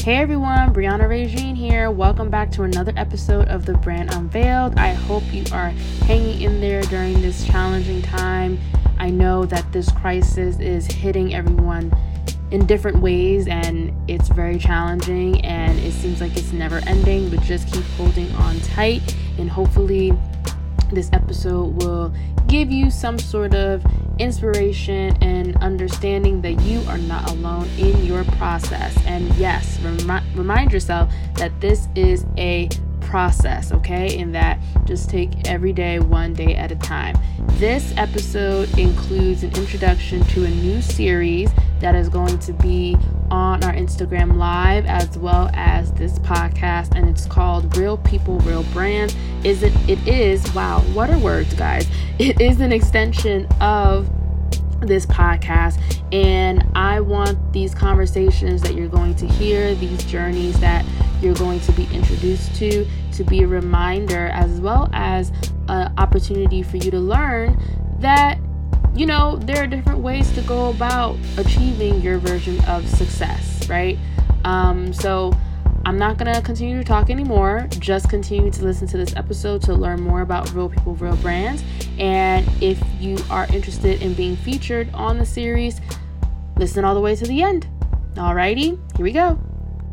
Hey everyone, Brianna Regine here. Welcome back to another episode of The Brand Unveiled. I hope you are hanging in there during this challenging time. I know that this crisis is hitting everyone in different ways and it's very challenging and it seems like it's never ending, but just keep holding on tight and hopefully this episode will give you some sort of inspiration and understanding that you are not alone in your process. And yes, remind yourself that this is a process, okay? And that just take every day, one day at a time. This episode includes an introduction to a new series that is going to be on our Instagram Live as well as this podcast, and it's called Real People, Real Brands. It is, wow, what are words, guys? It is an extension of this podcast, and I want these conversations that you're going to hear, these journeys that you're going to be introduced to be a reminder as well as an opportunity for you to learn that, you know, there are different ways to go about achieving your version of success, right? So I'm not going to continue to talk anymore. Just continue to listen to this episode to learn more about Real People, Real Brands. And if you are interested in being featured on the series, listen all the way to the end. Alrighty, here we go.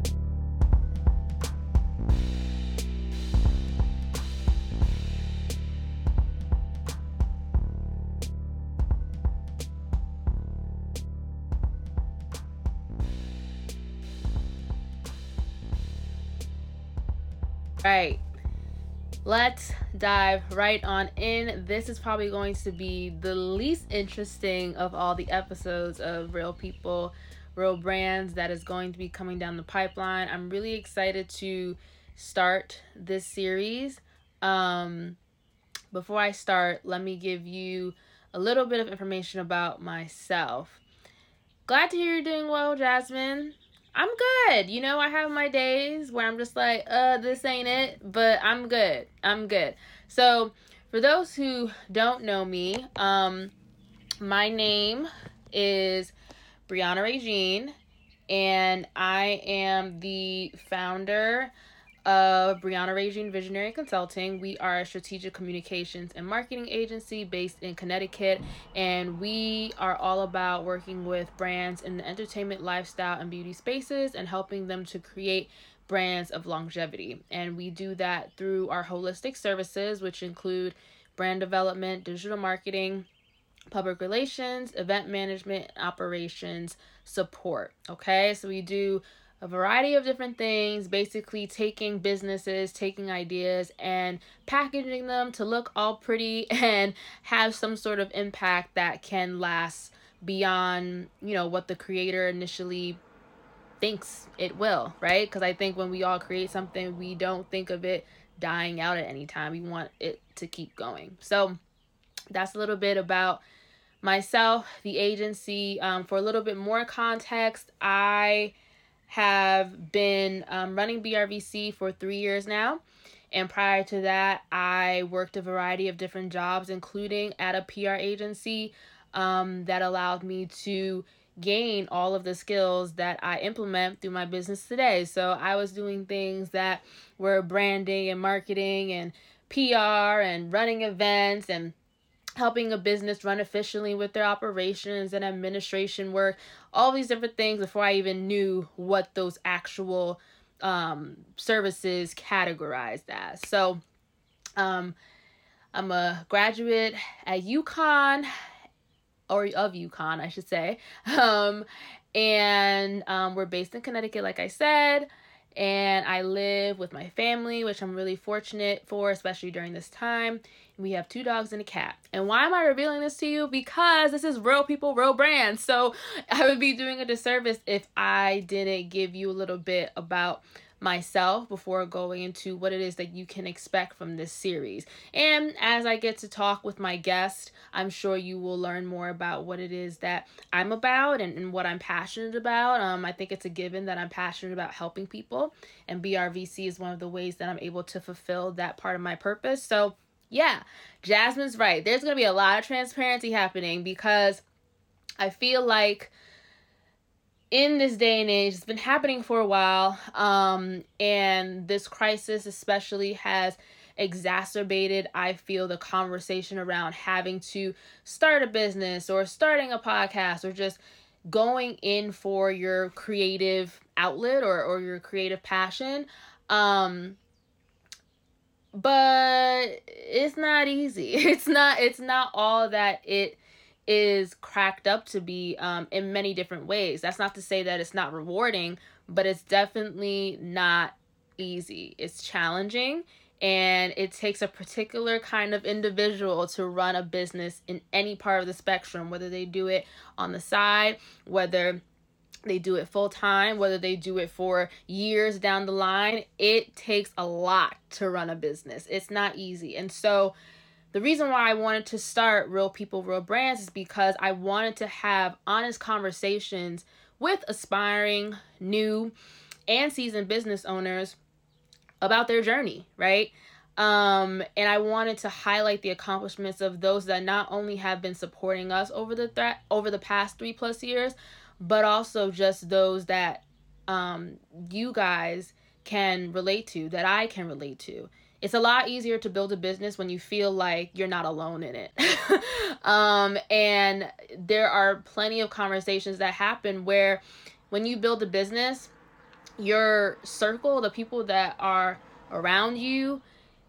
Right, let's dive right on in. This is probably going to be the least interesting of all the episodes of Real People, Real Brands that is going to be coming down the pipeline. I'm really excited to start this series. Before I start, let me give you a little bit of information about myself. Glad to hear you're doing well, Jasmine. I'm good. You know, I have my days where I'm just like, this ain't it, but I'm good. So for those who don't know me, my name is Brianna Regine, and I am the founder of Brianna Regine Visionary Consulting. We are a strategic communications and marketing agency based in Connecticut, and we are all about working with brands in the entertainment, lifestyle, and beauty spaces and helping them to create brands of longevity. And we do that through our holistic services, which include brand development, digital marketing, public relations, event management, operations support. Okay, so we do a variety of different things, basically taking businesses, taking ideas and packaging them to look all pretty and have some sort of impact that can last beyond, you know, what the creator initially thinks it will, right? Because I think when we all create something, we don't think of it dying out at any time. We want it to keep going. So that's a little bit about myself, the agency. For a little bit more context, I have been running BRVC for 3 years now. And prior to that, I worked a variety of different jobs, including at a PR agency that allowed me to gain all of the skills that I implement through my business today. So I was doing things that were branding and marketing and PR and running events and helping a business run efficiently with their operations and administration work, all these different things before I even knew what those actual services categorized as. So I'm a graduate at UConn, or of UConn, I should say. And we're based in Connecticut, like I said. And I live with my family, which I'm really fortunate for, especially during this time. We have 2 dogs and a cat. And why am I revealing this to you? Because this is Real People, Real Brands. So I would be doing a disservice if I didn't give you a little bit about myself before going into what it is that you can expect from this series. And as I get to talk with my guest, I'm sure you will learn more about what it is that I'm about and what I'm passionate about. I think it's a given that I'm passionate about helping people, and BRVC is one of the ways that I'm able to fulfill that part of my purpose. So yeah, Jasmine's right. There's going to be a lot of transparency happening because I feel like in this day and age, it's been happening for a while, and this crisis especially has exacerbated, I feel, the conversation around having to start a business or starting a podcast or just going in for your creative outlet or your creative passion. But it's not easy. It's not all that it is cracked up to be, in many different ways. That's not to say that it's not rewarding, but it's definitely not easy. It's challenging, and it takes a particular kind of individual to run a business in any part of the spectrum, whether they do it on the side, whether they do it full time, whether they do it for years down the line. It takes a lot to run a business. It's not easy. And so the reason why I wanted to start Real People, Real Brands is because I wanted to have honest conversations with aspiring, new, and seasoned business owners about their journey, right? And I wanted to highlight the accomplishments of those that not only have been supporting us over the past 3+ years, but also just those that you guys can relate to, that I can relate to. It's a lot easier to build a business when you feel like you're not alone in it. And there are plenty of conversations that happen where when you build a business, your circle, the people that are around you,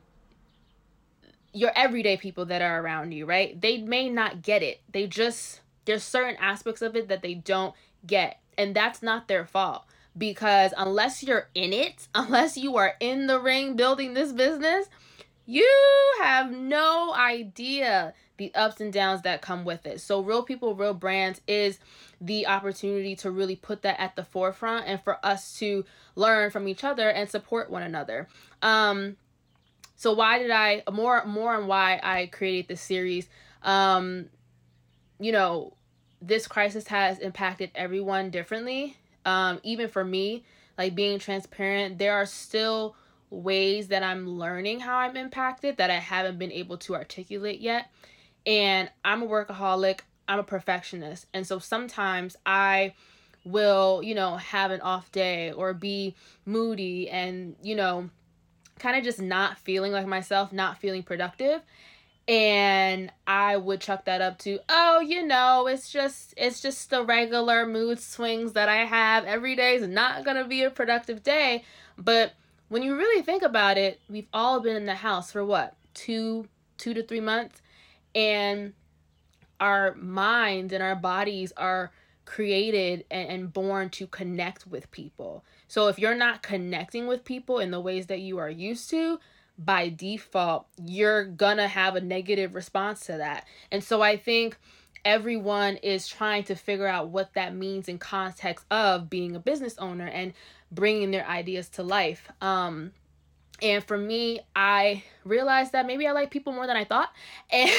your everyday people that are around you, right? They may not get it. There's certain aspects of it that they don't get. And that's not their fault. Because unless you're in it, unless you are in the ring building this business, you have no idea the ups and downs that come with it. So Real People, Real Brands is the opportunity to really put that at the forefront and for us to learn from each other and support one another. So why did I more on why I created this series? This crisis has impacted everyone differently. Even for me, like being transparent, there are still ways that I'm learning how I'm impacted that I haven't been able to articulate yet. And I'm a workaholic, I'm a perfectionist. And so sometimes I will, have an off day or be moody and, kind of just not feeling like myself, not feeling productive. And I would chuck that up to, it's just the regular mood swings that I have. Every day is not going to be a productive day. But when you really think about it, we've all been in the house for what? 2 to 3 months. And our minds and our bodies are created and born to connect with people. So if you're not connecting with people in the ways that you are used to, by default, you're gonna have a negative response to that. And so I think everyone is trying to figure out what that means in context of being a business owner and bringing their ideas to life. And for me, I realized that maybe I like people more than I thought. And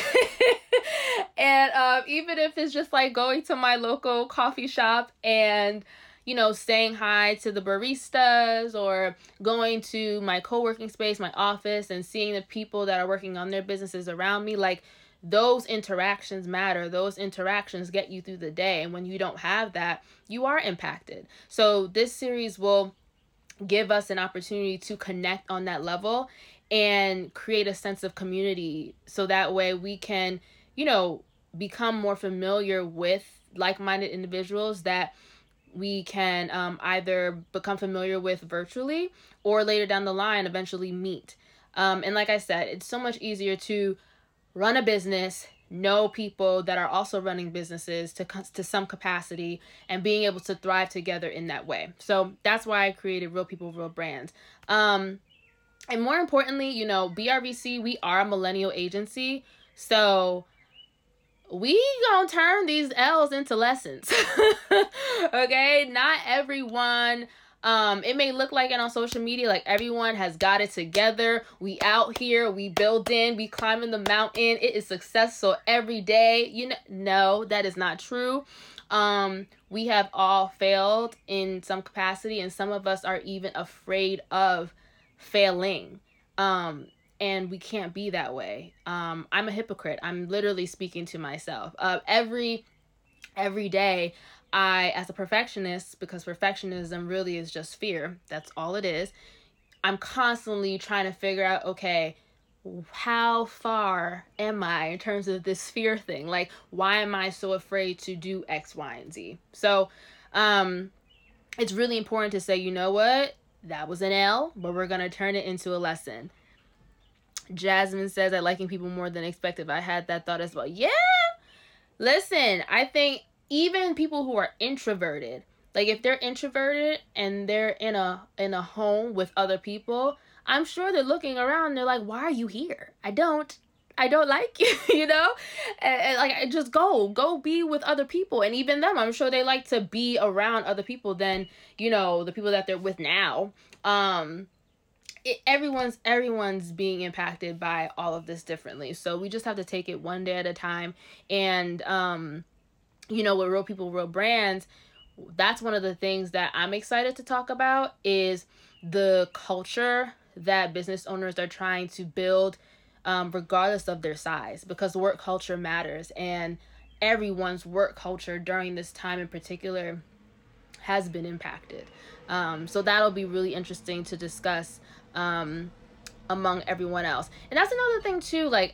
and even if it's just like going to my local coffee shop and, saying hi to the baristas, or going to my co-working space, my office, and seeing the people that are working on their businesses around me, like those interactions matter. Those interactions get you through the day. And when you don't have that, you are impacted. So this series will give us an opportunity to connect on that level and create a sense of community, so that way we can, become more familiar with like-minded individuals that we can either become familiar with virtually or later down the line eventually meet. And like I said, it's so much easier to run a business, know people that are also running businesses to some capacity, and being able to thrive together in that way. So that's why I created Real People, Real Brands. And more importantly, BRBC, we are a millennial agency. So we gonna turn these L's into lessons. Okay? Not everyone, it may look like it on social media, like everyone has got it together. We out here, we building, we climbing the mountain. It is successful every day. No, that is not true. We have all failed in some capacity, and some of us are even afraid of failing. And we can't be that way. I'm a hypocrite. I'm literally speaking to myself. Every day, I, as a perfectionist, because perfectionism really is just fear, that's all it is, I'm constantly trying to figure out, okay, how far am I in terms of this fear thing? Like, why am I so afraid to do X, Y, and Z? So, it's really important to say, you know what? That was an L, but we're going to turn it into a lesson. Jasmine says, I liking people more than expected. I had that thought as well. Yeah. Listen, I think even people who are introverted, like if they're introverted and they're in a home with other people, I'm sure they're looking around and they're like, why are you here? I don't like you, you know? And like, just go be with other people. And even them, I'm sure they like to be around other people than, the people that they're with now. Everyone's being impacted by all of this differently. So we just have to take it one day at a time. And, with Real People, Real Brands, that's one of the things that I'm excited to talk about is the culture that business owners are trying to build, regardless of their size, because work culture matters, and everyone's work culture during this time in particular has been impacted. So that'll be really interesting to discuss among everyone else. And that's another thing too, like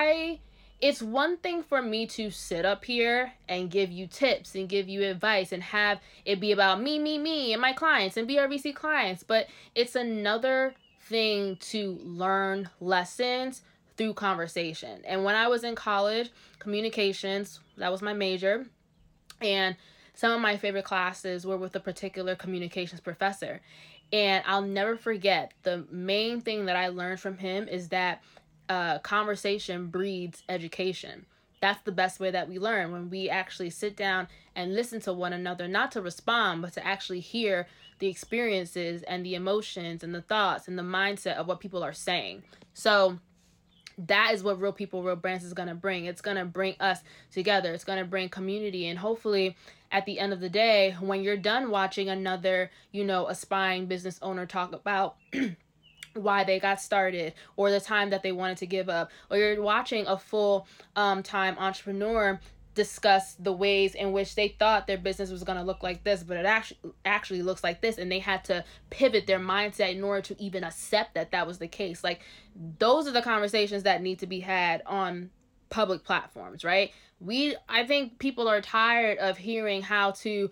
it's one thing for me to sit up here and give you tips and give you advice and have it be about me, and my clients and BRBC clients. But it's another thing to learn lessons through conversation. And when I was in college, communications, that was my major. And some of my favorite classes were with a particular communications professor. And I'll never forget, the main thing that I learned from him is that conversation breeds education. That's the best way that we learn, when we actually sit down and listen to one another, not to respond, but to actually hear the experiences and the emotions and the thoughts and the mindset of what people are saying. So that is what Real People, Real Brands is going to bring. It's going to bring us together. It's going to bring community. And hopefully at the end of the day, when you're done watching another, aspiring business owner talk about why they got started, or the time that they wanted to give up, or you're watching a full time entrepreneur discuss the ways in which they thought their business was going to look like this, but it actually looks like this, and they had to pivot their mindset in order to even accept that was the case. Like, those are the conversations that need to be had on public platforms, right? I think people are tired of hearing how to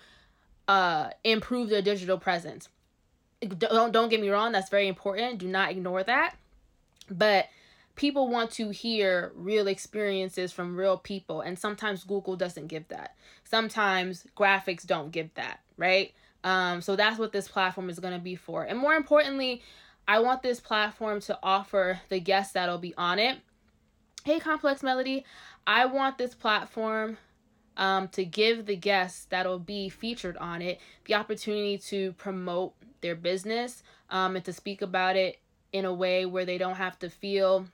improve their digital presence. Don't get me wrong, that's very important. Do not ignore that. But people want to hear real experiences from real people, and sometimes Google doesn't give that. Sometimes graphics don't give that, right? So that's what this platform is going to be for. And more importantly, I want this platform to offer the guests that'll be on it. Hey, Complex Melody. I want this platform to give the guests that'll be featured on it the opportunity to promote their business, and to speak about it in a way where they don't have to feel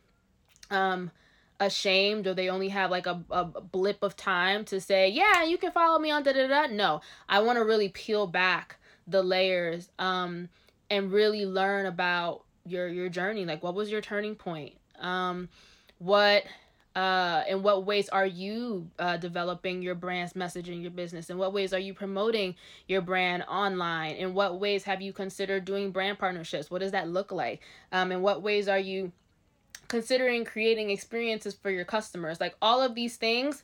ashamed, or they only have like a blip of time to say, yeah, you can follow me on da-da-da. No, I want to really peel back the layers and really learn about your journey. Like, what was your turning point? In what ways are you developing your brand's message in your business? In what ways are you promoting your brand online? In what ways have you considered doing brand partnerships? What does that look like? In what ways are you considering creating experiences for your customers? Like, all of these things,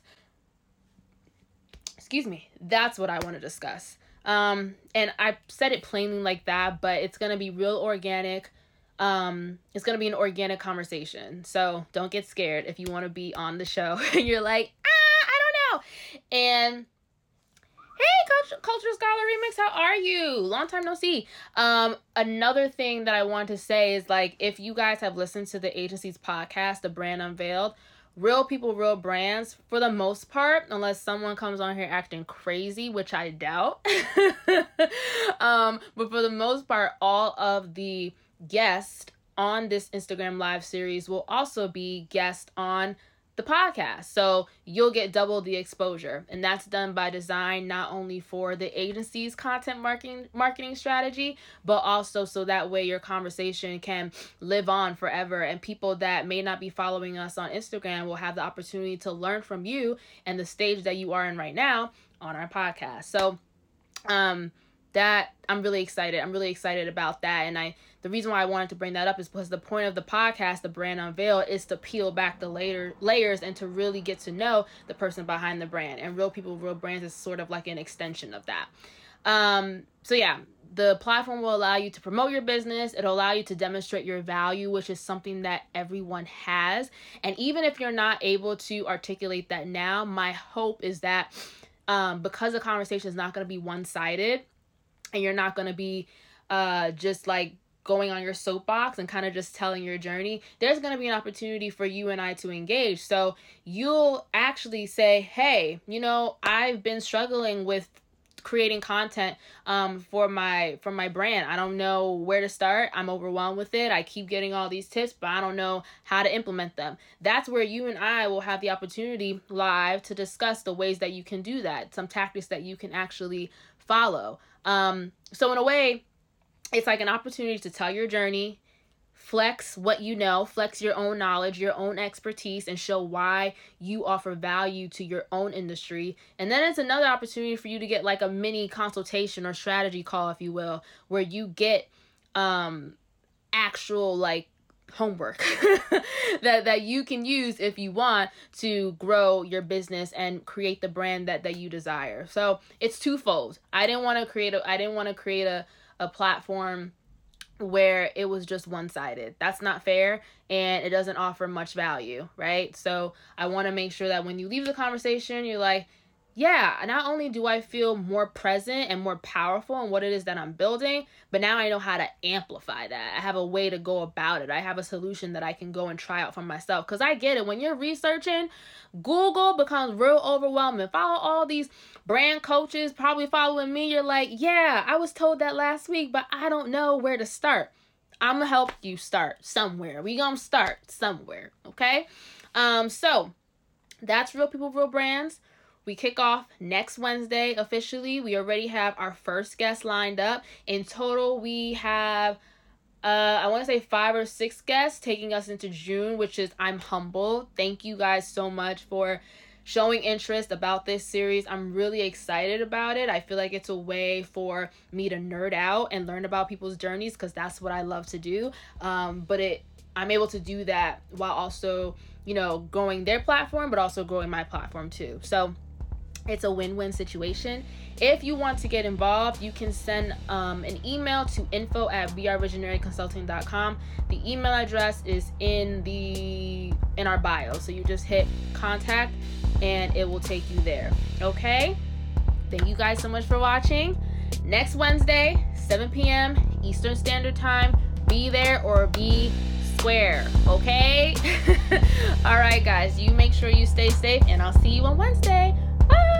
that's what I want to discuss. And I said it plainly like that, but it's going to be real organic. It's going to be an organic conversation. So don't get scared if you want to be on the show and you're like, I don't know. And hey, Culture Scholar Remix, how are you? Long time no see. Another thing that I want to say is, like, if you guys have listened to the agency's podcast, The Brand Unveiled, Real People, Real Brands, for the most part, unless someone comes on here acting crazy, which I doubt, but for the most part, all of the guests on this Instagram live series will also be guests on the podcast. So you'll get double the exposure. And that's done by design, not only for the agency's content marketing strategy, but also so that way your conversation can live on forever. And people that may not be following us on Instagram will have the opportunity to learn from you and the stage that you are in right now on our podcast. So that I'm really excited. I'm really excited about that. And the reason why I wanted to bring that up is because the point of the podcast, The Brand Unveiled, is to peel back the layers and to really get to know the person behind the brand. And Real People, Real Brands is sort of like an extension of that. So yeah, the platform will allow you to promote your business. It'll allow you to demonstrate your value, which is something that everyone has. And even if you're not able to articulate that now, my hope is that because the conversation is not going to be one-sided, and you're not going to be just like going on your soapbox and kind of just telling your journey, there's going to be an opportunity for you and I to engage. So you'll actually say, hey, I've been struggling with creating content for my brand. I don't know where to start. I'm overwhelmed with it. I keep getting all these tips, but I don't know how to implement them. That's where you and I will have the opportunity live to discuss the ways that you can do that, some tactics that you can actually follow. So in a way, it's like an opportunity to tell your journey, flex what you know, flex your own knowledge, your own expertise, and show why you offer value to your own industry. And then it's another opportunity for you to get like a mini consultation or strategy call, if you will, where you get actual like homework that you can use if you want to grow your business and create the brand that you desire. So it's twofold. I didn't want to create a platform where it was just one-sided. That's not fair, and it doesn't offer much value, right? So I want to make sure that when you leave the conversation, you're like, yeah, not only do I feel more present and more powerful in what it is that I'm building, but now I know how to amplify that. I have a way to go about it. I have a solution that I can go and try out for myself. Because I get it. When you're researching, Google becomes real overwhelming. Follow all these brand coaches, probably following me. You're like, yeah, I was told that last week, but I don't know where to start. I'm going to help you start somewhere. We going to start somewhere, okay? So that's Real People, Real Brands. We kick off next Wednesday officially. We already have our first guest lined up. In total, we have, I want to say 5 or 6 guests taking us into June, which is, I'm humbled. Thank you guys so much for showing interest about this series. I'm really excited about it. I feel like it's a way for me to nerd out and learn about people's journeys because that's what I love to do. But I'm able to do that while also, growing their platform, but also growing my platform too. So it's a win-win situation. If you want to get involved, you can send an email to info@brvisionaryconsulting.com. The email address is in our bio. So you just hit contact and it will take you there. Okay? Thank you guys so much for watching. Next Wednesday, 7 p.m. Eastern Standard Time. Be there or be square. Okay? All right, guys. You make sure you stay safe and I'll see you on Wednesday. Bye.